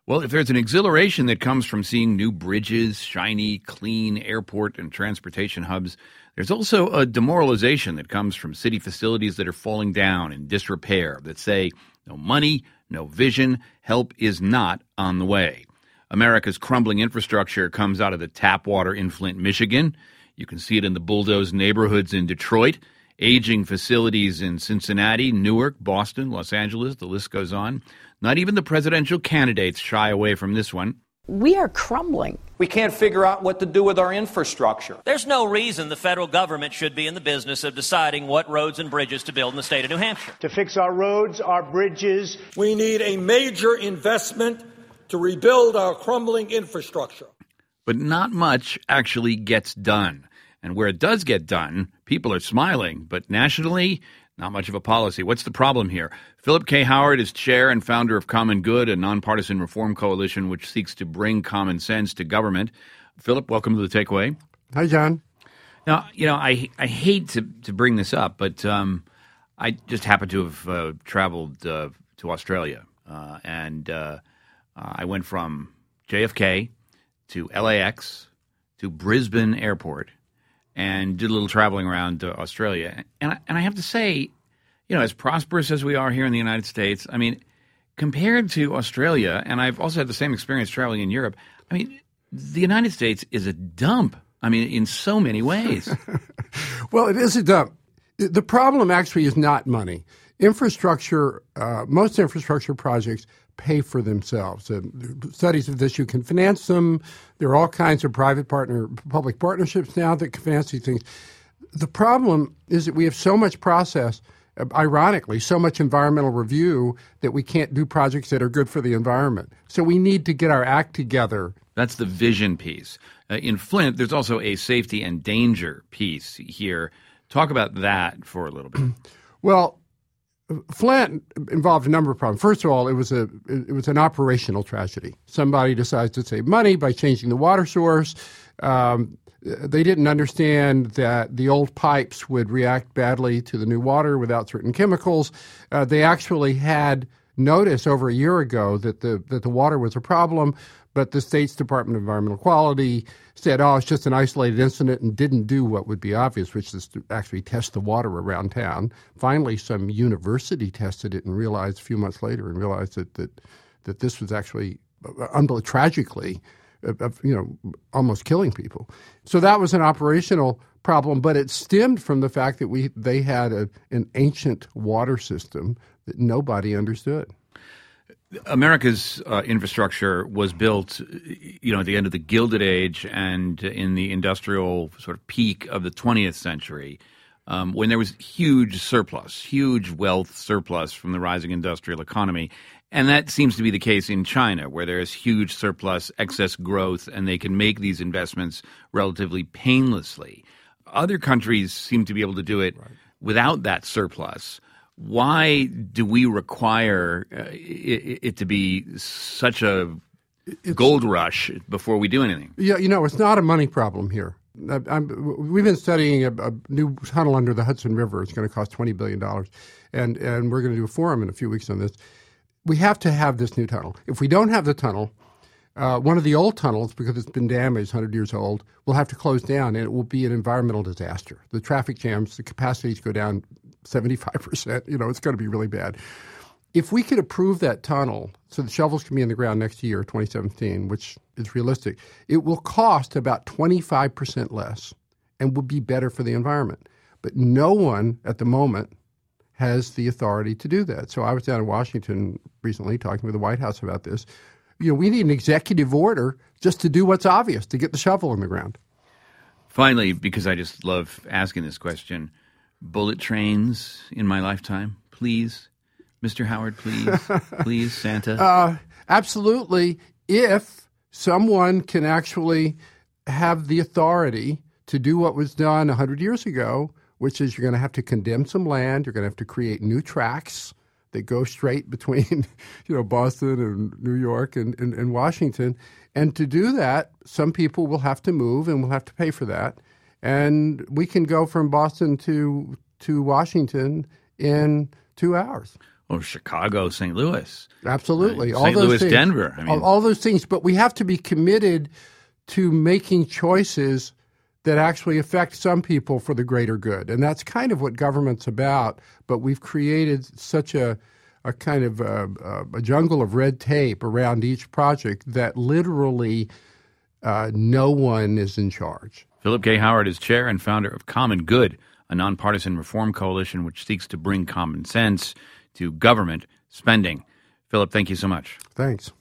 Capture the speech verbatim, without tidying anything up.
Well, if there's an exhilaration that comes from seeing new bridges, shiny, clean airport and transportation hubs, there's also a demoralization that comes from city facilities that are falling down in disrepair, that say no money, no vision, help is not on the way. America's crumbling infrastructure comes out of the tap water in Flint, Michigan. You can see it in the bulldozed neighborhoods in Detroit, aging facilities in Cincinnati, Newark, Boston, Los Angeles, the list goes on. Not even the presidential candidates shy away from this one. We are crumbling. We can't figure out what to do with our infrastructure. There's no reason the federal government should be in the business of deciding what roads and bridges to build in the state of New Hampshire. To fix our roads, our bridges. We need a major investment to rebuild our crumbling infrastructure. But not much actually gets done. And where it does get done, people are smiling. But nationally, not much of a policy. What's the problem here? Philip K. Howard is chair and founder of Common Good, a nonpartisan reform coalition which seeks to bring common sense to government. Philip, welcome to The Takeaway. Hi, John. Now, you know, I I hate to, to bring this up, but um, I just happen to have uh, traveled uh, to Australia. Uh, and uh, I went from J F K to L A X to Brisbane Airport and did a little traveling around uh, Australia. And I, and I have to say, you know, as prosperous as we are here in the United States, I mean, compared to Australia, and I've also had the same experience traveling in Europe, I mean, the United States is a dump. I mean, in so many ways. Well, it is a dump. The problem actually is not money. Infrastructure, uh, most infrastructure projects pay for themselves. Uh, studies of this, you can finance them. There are all kinds of private partner, public partnerships now that can finance these things. The problem is that we have so much process, uh, ironically, so much environmental review that we can't do projects that are good for the environment. So we need to get our act together. That's the vision piece. Uh, in Flint, there's also a safety and danger piece here. Talk about that for a little bit. Well, Flint involved a number of problems. First of all, it was a it was an operational tragedy. Somebody decides to save money by changing the water source. Um, they didn't understand that the old pipes would react badly to the new water without certain chemicals. Uh, they actually had notice over a year ago that the that the water was a problem, but the state's Department of Environmental Quality said, oh, it's just an isolated incident, and didn't do what would be obvious, which is to actually test the water around town. Finally, some university tested it and realized a few months later and realized that that, that this was actually, uh, tragically, uh, you know, almost killing people. So that was an operational problem, but it stemmed from the fact that we they had a, an ancient water system that nobody understood. America's uh, infrastructure was built, you know, at the end of the Gilded Age and in the industrial sort of peak of the twentieth century, um, when there was huge surplus, huge wealth surplus from the rising industrial economy. And that seems to be the case in China, where there is huge surplus, excess growth, and they can make these investments relatively painlessly. Other countries seem to be able to do it right without that surplus. Why do we require uh, it, it to be such a it's, gold rush before we do anything? Yeah, you know, it's not a money problem here. I, I'm, we've been studying a, a new tunnel under the Hudson River. It's going to cost twenty billion dollars, and, and we're going to do a forum in a few weeks on this. We have to have this new tunnel. If we don't have the tunnel, uh, one of the old tunnels, because it's been damaged, one hundred years old, will have to close down, and it will be an environmental disaster. The traffic jams, the capacities go down seventy-five percent. You know, it's going to be really bad. If we could approve that tunnel so the shovels can be in the ground next year, twenty seventeen, which is realistic, it will cost about twenty-five percent less and will be better for the environment. But no one at the moment has the authority to do that. So I was down in Washington recently talking with the White House about this. You know, we need an executive order just to do what's obvious, to get the shovel in the ground. Finally, because I just love asking this question, bullet trains in my lifetime, please. Mister Howard, please. Please, Santa. Uh, absolutely. If someone can actually have the authority to do what was done one hundred years ago, which is you're going to have to condemn some land, you're going to have to create new tracks that go straight between, you know, Boston and New York and, and, and Washington. And to do that, some people will have to move and will have to pay for that. And we can go from Boston to to Washington in two hours. or Chicago, Saint Louis. Absolutely. Right? All Saint those Louis, things. Denver. I mean, all, all those things. But we have to be committed to making choices that actually affect some people for the greater good. And that's kind of what government's about. But we've created such a, a kind of a, a jungle of red tape around each project that literally uh, no one is in charge. Philip K. Howard is chair and founder of Common Good, a nonpartisan reform coalition which seeks to bring common sense to government spending. Philip, thank you so much. Thanks.